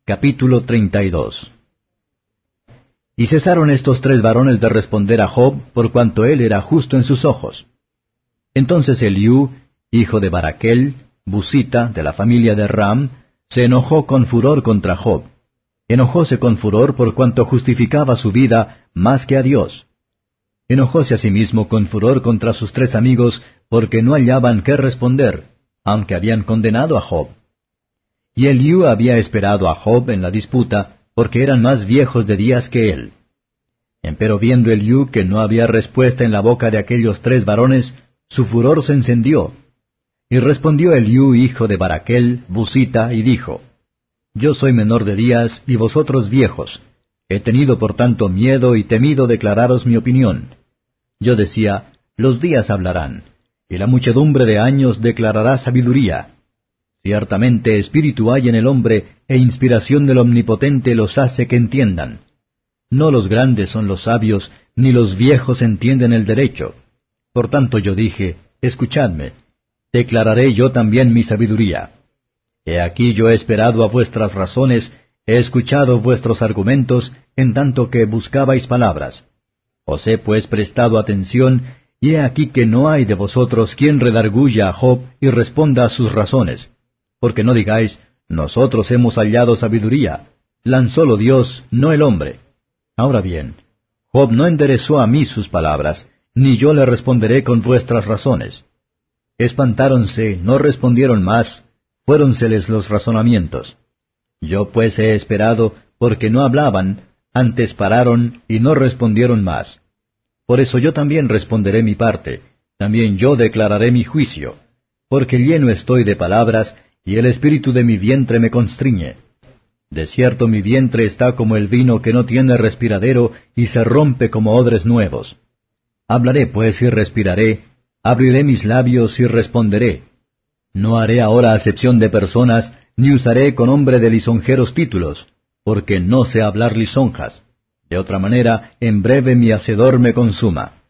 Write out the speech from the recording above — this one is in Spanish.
Capítulo 32. Y cesaron estos tres varones de responder a Job, por cuanto él era justo en sus ojos. Entonces Eliú, hijo de Baraquel, busita, de la familia de Ram, se enojó con furor contra Job. Enojóse con furor por cuanto justificaba su vida más que a Dios. Enojóse asimismo con furor contra sus tres amigos, porque no hallaban qué responder, aunque habían condenado a Job. Y Eliú había esperado a Job en la disputa, porque eran más viejos de días que él. Empero viendo Eliú que no había respuesta en la boca de aquellos tres varones, su furor se encendió. Y respondió Eliú, hijo de Baraquel, busita, y dijo: Yo soy menor de días, y vosotros viejos. He tenido por tanto miedo y temido declararos mi opinión. Yo decía: Los días hablarán, y la muchedumbre de años declarará sabiduría. Ciertamente espíritu hay en el hombre, e inspiración del Omnipotente los hace que entiendan. No los grandes son los sabios, ni los viejos entienden el derecho. Por tanto yo dije: Escuchadme, declararé yo también mi sabiduría. He aquí yo he esperado a vuestras razones, he escuchado vuestros argumentos, en tanto que buscabais palabras. Os he pues prestado atención, y he aquí que no hay de vosotros quien redarguya a Job y responda a sus razones. Porque no digáis: Nosotros hemos hallado sabiduría. Lanzólo Dios, no el hombre. Ahora bien, Job no enderezó a mí sus palabras, ni yo le responderé con vuestras razones. Espantáronse, no respondieron más, fuéronseles los razonamientos. Yo pues he esperado, porque no hablaban, antes pararon y no respondieron más. Por eso yo también responderé mi parte, también yo declararé mi juicio, porque lleno estoy de palabras, y el espíritu de mi vientre me constriñe. De cierto mi vientre está como el vino que no tiene respiradero, y se rompe como odres nuevos. Hablaré pues y respiraré, abriré mis labios y responderé. No haré ahora acepción de personas, ni usaré con hombre de lisonjeros títulos, porque no sé hablar lisonjas. De otra manera, en breve mi hacedor me consuma.